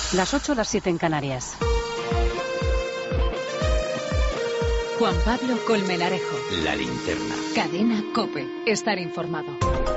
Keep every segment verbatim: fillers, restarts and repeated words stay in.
Las ocho, las siete en Canarias. Juan Pablo Colmenarejo. La linterna. Cadena COPE. Estar informado.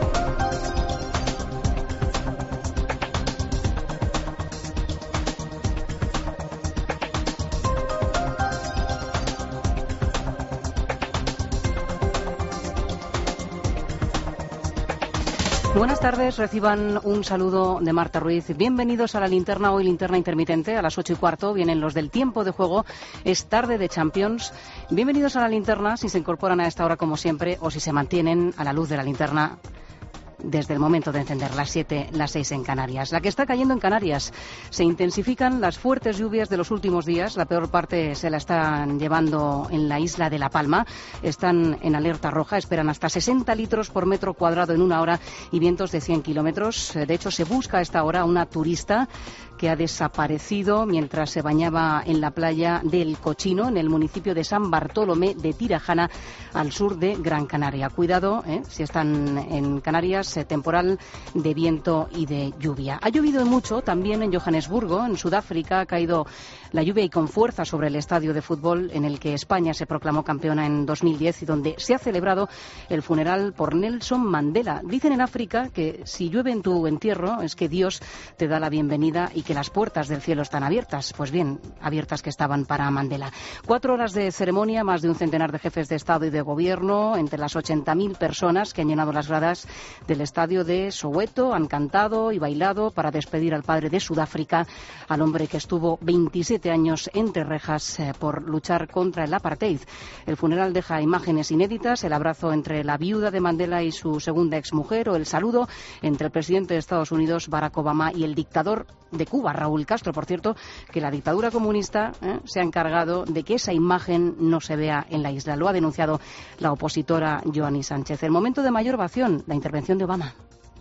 Buenas tardes, reciban un saludo de Marta Ruiz. Bienvenidos a la linterna, hoy linterna intermitente, a las ocho y cuarto. Vienen los del tiempo de juego, es tarde de Champions. Bienvenidos a la linterna, si se incorporan a esta hora como siempre o si se mantienen a la luz de la linterna desde el momento de encender, las siete, las seis en Canarias. La que está cayendo en Canarias. Se intensifican las fuertes lluvias de los últimos días. La peor parte se la están llevando en la isla de La Palma. Están en alerta roja. Esperan hasta sesenta litros por metro cuadrado en una hora y vientos de cien kilómetros. De hecho, se busca a esta hora una turista que ha desaparecido mientras se bañaba en la playa del Cochino, en el municipio de San Bartolomé de Tirajana, al sur de Gran Canaria. Cuidado, eh, si están en Canarias, eh, temporal de viento y de lluvia. Ha llovido mucho también en Johannesburgo, en Sudáfrica. Ha caído la lluvia y con fuerza sobre el estadio de fútbol en el que España se proclamó campeona en dos mil diez y donde se ha celebrado el funeral por Nelson Mandela. Dicen en África que si llueve en tu entierro es que Dios te da la bienvenida y que las puertas del cielo están abiertas. Pues bien, abiertas que estaban para Mandela. Cuatro horas de ceremonia, más de un centenar de jefes de Estado y de Gobierno, entre las ochenta mil personas que han llenado las gradas del estadio de Soweto, han cantado y bailado para despedir al padre de Sudáfrica, al hombre que estuvo veintisiete años entre rejas eh, por luchar contra el apartheid. El funeral deja imágenes inéditas, el abrazo entre la viuda de Mandela y su segunda exmujer, o el saludo entre el presidente de Estados Unidos, Barack Obama, y el dictador de Cuba, Raúl Castro. Por cierto, que la dictadura comunista eh, se ha encargado de que esa imagen no se vea en la isla. Lo ha denunciado la opositora Joanny Sánchez. El momento de mayor ovación, la intervención de Obama.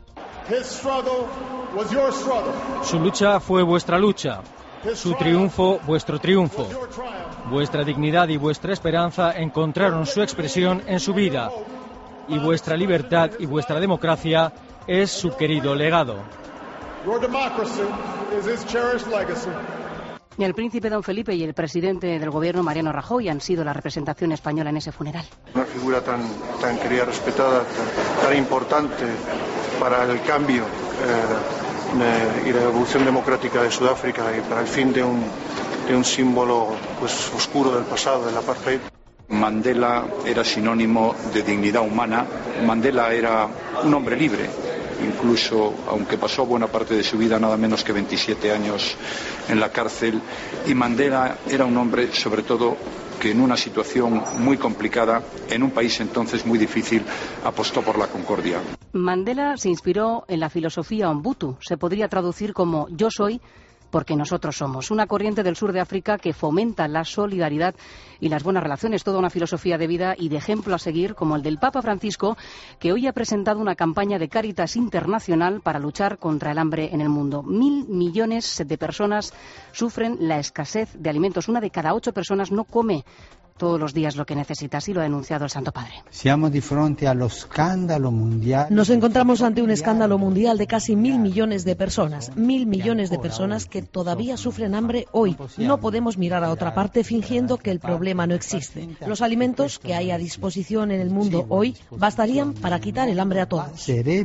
Su lucha fue vuestra lucha. Su triunfo, vuestro triunfo. Vuestra dignidad y vuestra esperanza encontraron su expresión en su vida. Y vuestra libertad y vuestra democracia es su querido legado. Y el príncipe don Felipe y el presidente del gobierno, Mariano Rajoy, han sido la representación española en ese funeral. Una figura tan, tan querida, respetada, tan, tan importante para el cambio eh, y la evolución democrática de Sudáfrica y para el fin de un, de un símbolo pues, oscuro del pasado, del apartheid. Mandela era sinónimo de dignidad humana. Mandela era un hombre libre, incluso aunque pasó buena parte de su vida, nada menos que veintisiete años en la cárcel. Y Mandela era un hombre, sobre todo, que en una situación muy complicada, en un país entonces muy difícil, apostó por la concordia. Mandela se inspiró en la filosofía Ubuntu. Se podría traducir como yo soy porque nosotros somos. Una corriente del sur de África que fomenta la solidaridad y las buenas relaciones. Toda una filosofía de vida y de ejemplo a seguir, como el del Papa Francisco, que hoy ha presentado una campaña de Cáritas internacional para luchar contra el hambre en el mundo. Mil millones de personas sufren la escasez de alimentos. Una de cada ocho personas no come todos los días lo que necesita, así lo ha denunciado el Santo Padre. Nos encontramos ante un escándalo mundial de casi mil millones de personas, mil millones de personas que todavía sufren hambre hoy. No podemos mirar a otra parte fingiendo que el problema no existe. Los alimentos que hay a disposición en el mundo hoy bastarían para quitar el hambre a todos.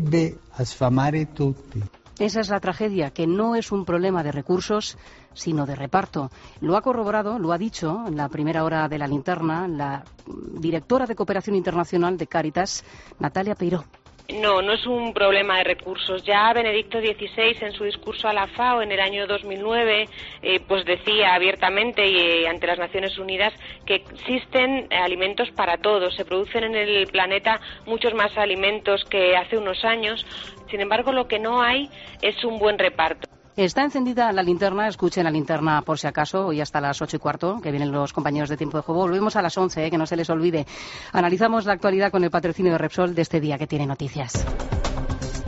Esa es la tragedia, que no es un problema de recursos, sino de reparto. Lo ha corroborado, lo ha dicho en la primera hora de la linterna la directora de Cooperación Internacional de Cáritas, Natalia Peiró. No, no es un problema de recursos. Ya Benedicto dieciséis, en su discurso a la FAO en el año dos mil nueve, eh, pues decía abiertamente y eh, ante las Naciones Unidas que existen alimentos para todos. Se producen en el planeta muchos más alimentos que hace unos años. Sin embargo, lo que no hay es un buen reparto. Está encendida la linterna, escuchen la linterna por si acaso, hoy hasta las ocho y cuarto, que vienen los compañeros de Tiempo de Juego. Volvemos a las once, eh, que no se les olvide. Analizamos la actualidad con el patrocinio de Repsol de este día que tiene noticias.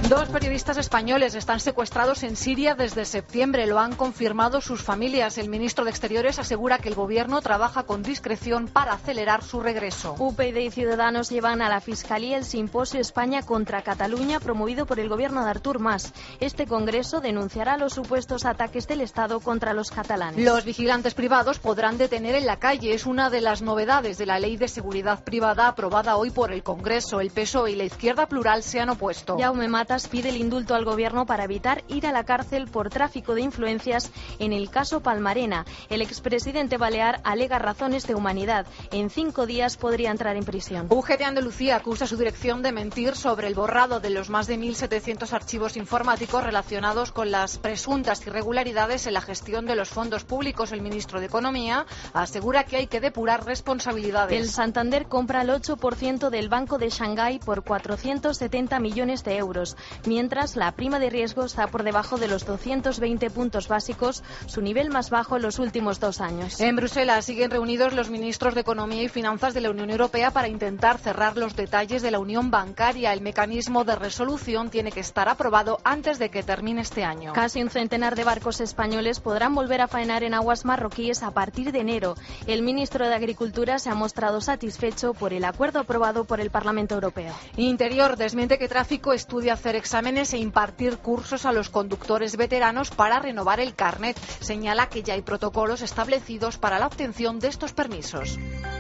Dos periodistas españoles están secuestrados en Siria desde septiembre. Lo han confirmado sus familias. El ministro de Exteriores asegura que el gobierno trabaja con discreción para acelerar su regreso. U P YD y Ciudadanos llevan a la Fiscalía el simposio España contra Cataluña promovido por el gobierno de Artur Mas. Este congreso denunciará los supuestos ataques del Estado contra los catalanes. Los vigilantes privados podrán detener en la calle. Es una de las novedades de la Ley de Seguridad Privada aprobada hoy por el Congreso. El P S O E y la Izquierda Plural se han opuesto. Jaume Matas pide el indulto al gobierno para evitar ir a la cárcel por tráfico de influencias en el caso Palmarena. El expresidente balear alega razones de humanidad. En cinco días podría entrar en prisión. U G T Andalucía acusa a su dirección de mentir sobre el borrado de los más de mil setecientos archivos informáticos relacionados con las presuntas irregularidades en la gestión de los fondos públicos. El ministro de Economía asegura que hay que depurar responsabilidades. El Santander compra el ocho por ciento del Banco de Shanghái por cuatrocientos setenta millones de euros. Mientras, la prima de riesgo está por debajo de los doscientos veinte puntos básicos, su nivel más bajo en los últimos dos años. En Bruselas siguen reunidos los ministros de Economía y Finanzas de la Unión Europea para intentar cerrar los detalles de la unión bancaria. El mecanismo de resolución tiene que estar aprobado antes de que termine este año. Casi un centenar de barcos españoles podrán volver a faenar en aguas marroquíes a partir de enero. El ministro de Agricultura se ha mostrado satisfecho por el acuerdo aprobado por el Parlamento Europeo. Interior desmiente que Tráfico estudia hacer exámenes e impartir cursos a los conductores veteranos para renovar el carnet. Señala que ya hay protocolos establecidos para la obtención de estos permisos.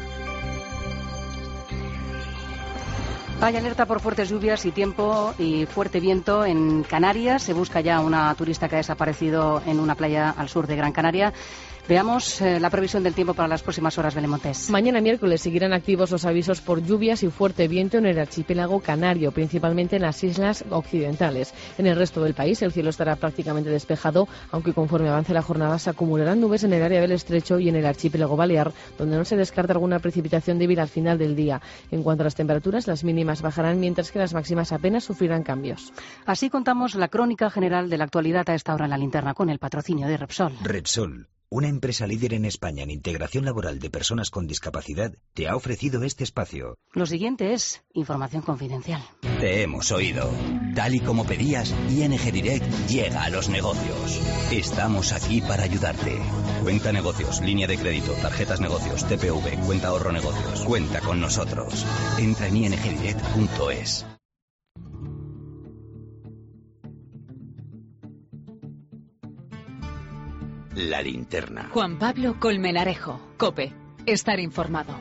Hay alerta por fuertes lluvias y tiempo y fuerte viento en Canarias. Se busca ya una turista que ha desaparecido en una playa al sur de Gran Canaria. Veamos eh, la previsión del tiempo para las próximas horas, Belén Montes. Mañana miércoles seguirán activos los avisos por lluvias y fuerte viento en el archipiélago canario, principalmente en las islas occidentales. En el resto del país el cielo estará prácticamente despejado, aunque conforme avance la jornada se acumularán nubes en el área del estrecho y en el archipiélago balear, donde no se descarta alguna precipitación débil al final del día. En cuanto a las temperaturas, las mínimas bajarán, mientras que las máximas apenas sufrirán cambios. Así contamos la crónica general de la actualidad a esta hora en la linterna, con el patrocinio de Repsol. Repsol, una empresa líder en España en integración laboral de personas con discapacidad, te ha ofrecido este espacio. Lo siguiente es información confidencial. Te hemos oído. Tal y como pedías, I N G Direct llega a los negocios. Estamos aquí para ayudarte. Cuenta negocios, línea de crédito, tarjetas negocios, T P V, cuenta ahorro negocios. Cuenta con nosotros. Entra en i n g direct punto es. La linterna. Juan Pablo Colmenarejo, COPE. Estar informado.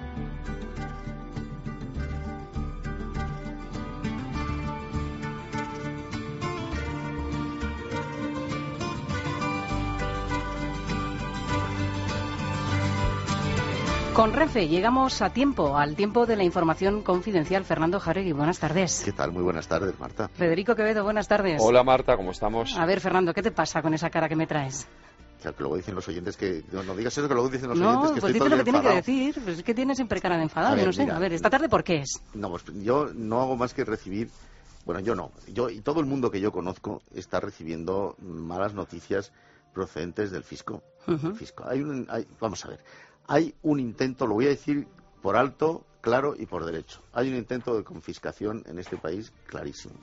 Con Renfe llegamos a tiempo, al tiempo de la información confidencial. Fernando Jáuregui, buenas tardes. ¿Qué tal? Muy buenas tardes, Marta. Federico Quevedo, buenas tardes. Hola, Marta, ¿cómo estamos? A ver, Fernando, ¿qué te pasa con esa cara que me traes? O sea, que luego dicen los oyentes que... No, no digas eso, que luego dicen los no, oyentes que pues estoy dice lo que tiene enfadado. que decir. Pues es que tienes siempre cara de enfadado, yo no sé. Mira, a ver, ¿esta tarde por qué es? No, pues yo no hago más que recibir... Bueno, yo no. Yo y todo el mundo que yo conozco está recibiendo malas noticias procedentes del fisco. Uh-huh. El fisco. Hay un, hay, vamos a ver. Hay un intento, lo voy a decir por alto, claro y por derecho. Hay un intento de confiscación en este país clarísimo.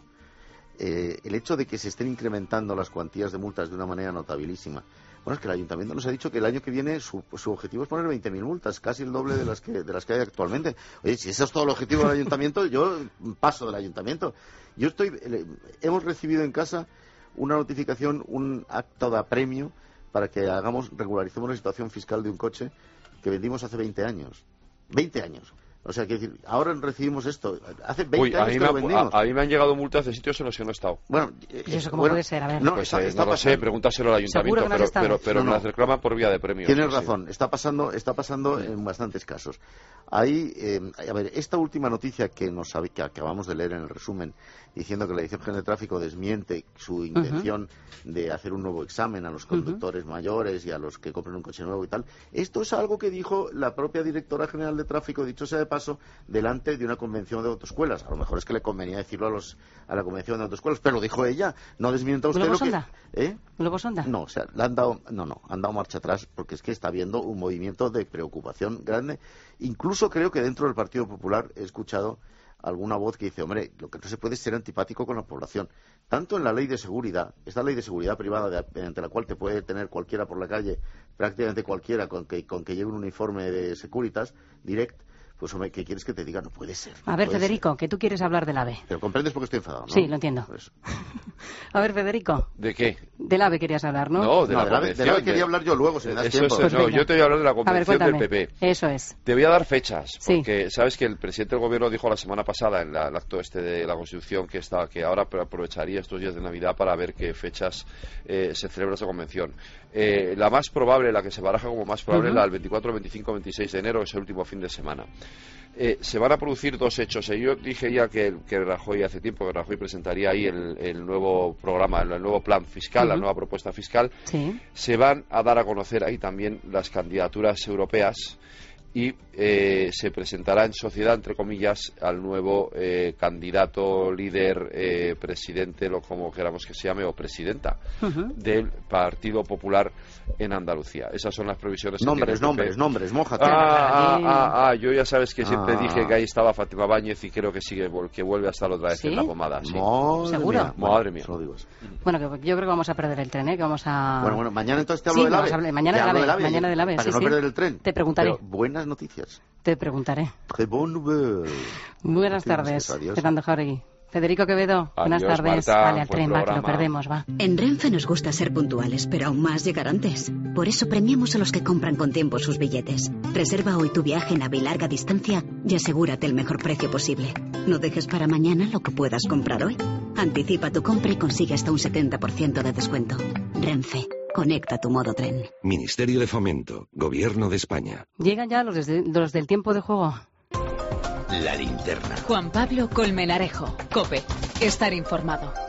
Eh, el hecho de que se estén incrementando las cuantías de multas de una manera notabilísima. Bueno, es que el ayuntamiento nos ha dicho que el año que viene su, su objetivo es poner veinte mil multas, casi el doble de las que de las que hay actualmente. Oye, si ese es todo el objetivo del ayuntamiento, yo paso del ayuntamiento. Yo estoy, eh, hemos recibido en casa una notificación, un acto de apremio para que hagamos, regularicemos la situación fiscal de un coche que vendimos hace veinte años. veinte años. O sea, que decir, ahora recibimos esto. Hace veinte Uy, años a que me lo ha, vendimos. A, a mí me han llegado multas de sitios en los que no he estado. Bueno, ¿y eso cómo bueno, puede ser? A ver. No, pues está, eh, está no lo sé, pregúntaselo al ayuntamiento, no pero, pero, pero no, me no. las reclaman por vía de premio. Tienes sí, razón, sí. está pasando, está pasando en bastantes casos. Hay, eh, a ver, esta última noticia que nos que acabamos de leer en el resumen, diciendo que la Dirección General de Tráfico desmiente su intención uh-huh. de hacer un nuevo examen a los conductores uh-huh. mayores y a los que compren un coche nuevo y tal. Esto es algo que dijo la propia Directora General de Tráfico, dicho sea de paso, delante de una convención de autoescuelas. A lo mejor es que le convenía decirlo a los a la convención de autoescuelas, pero lo dijo ella. No desmienta usted ¿Globo lo sonda? que... ¿Eh? ¿Globo sonda? No, o sea, le han dado, no, no, han dado marcha atrás porque es que está habiendo un movimiento de preocupación grande. Incluso creo que dentro del Partido Popular he escuchado alguna voz que dice, hombre, lo que no se puede es ser antipático con la población. Tanto en la ley de seguridad, esta ley de seguridad privada de, mediante la cual te puede tener cualquiera por la calle, prácticamente cualquiera con que, con que lleve un uniforme de Securitas Direct, pues hombre, ¿qué quieres que te diga? No puede ser. A ver, puede Federico, ser. que tú quieres hablar del AVE. Pero comprendes por qué estoy enfadado, ¿no? Sí, lo entiendo. Pues... A ver, Federico. ¿De qué? Del AVE querías hablar, ¿no? No, de no, la del AVE, del AVE quería hablar yo luego, si me das Eso tiempo. es, Pues no, venga. yo te voy a hablar de la A ver, convención del cuéntame. P P. Eso es. Te voy a dar fechas, Sí. porque sabes que el presidente del gobierno dijo la semana pasada en la- el acto este de la Constitución que estaba, que ahora aprovecharía estos días de Navidad para ver qué fechas eh, se celebra esa convención. Eh, la más probable, la que se baraja como más probable, Ujú. la del veinticuatro, veinticinco, veintiséis de enero, que es el último fin de semana. Eh, se van a producir dos hechos. Eh, yo dije ya que, que Rajoy hace tiempo que Rajoy presentaría ahí el, el nuevo programa, el, el nuevo plan fiscal, la Ujú. nueva propuesta fiscal. Sí. Se van a dar a conocer ahí también las candidaturas europeas y eh, se presentará en sociedad, entre comillas, al nuevo eh, candidato, líder, eh, presidente, lo como queramos que se llame, o presidenta Ujú. del Partido Popular en Andalucía. Esas son las previsiones. que Nombres, tiene el P P. nombres, nombres, mójate. Ah, ah, ah, ah, yo ya sabes que siempre Ah. dije que ahí estaba Fátima Báñez y creo que sigue, que vuelve a estar otra vez ¿Sí? en la pomada. Sí. Madre ¿Seguro? mía. Madre mía. Solo digo eso. Bueno, que yo creo que vamos a perder el tren, ¿eh? Que vamos a... Bueno, bueno, mañana entonces te hablo Sí, del vamos AVE. a hablar- mañana Te del hablo AVE, mañana del AVE, Para sí, no sí. perder el tren. Te preguntaré. Pero buenas noticias. Te preguntaré. Très bonne nouvelle. Buenas Decimos tardes, eso, adiós. Fernando Jauregui. Federico Quevedo, buenas Adiós, tardes. Marta, Vale, al buen tren, va, que lo programa. perdemos, va. En Renfe nos gusta ser puntuales, pero aún más llegar antes. Por eso premiamos a los que compran con tiempo sus billetes. Reserva hoy tu viaje en AVE y larga distancia y asegúrate el mejor precio posible. No dejes para mañana lo que puedas comprar hoy. Anticipa tu compra y consigue hasta un setenta por ciento de descuento. Renfe, conecta tu modo tren. Ministerio de Fomento, Gobierno de España. Llegan ya los, desde- los del tiempo de juego. La linterna. Juan Pablo Colmenarejo. COPE. Estar informado.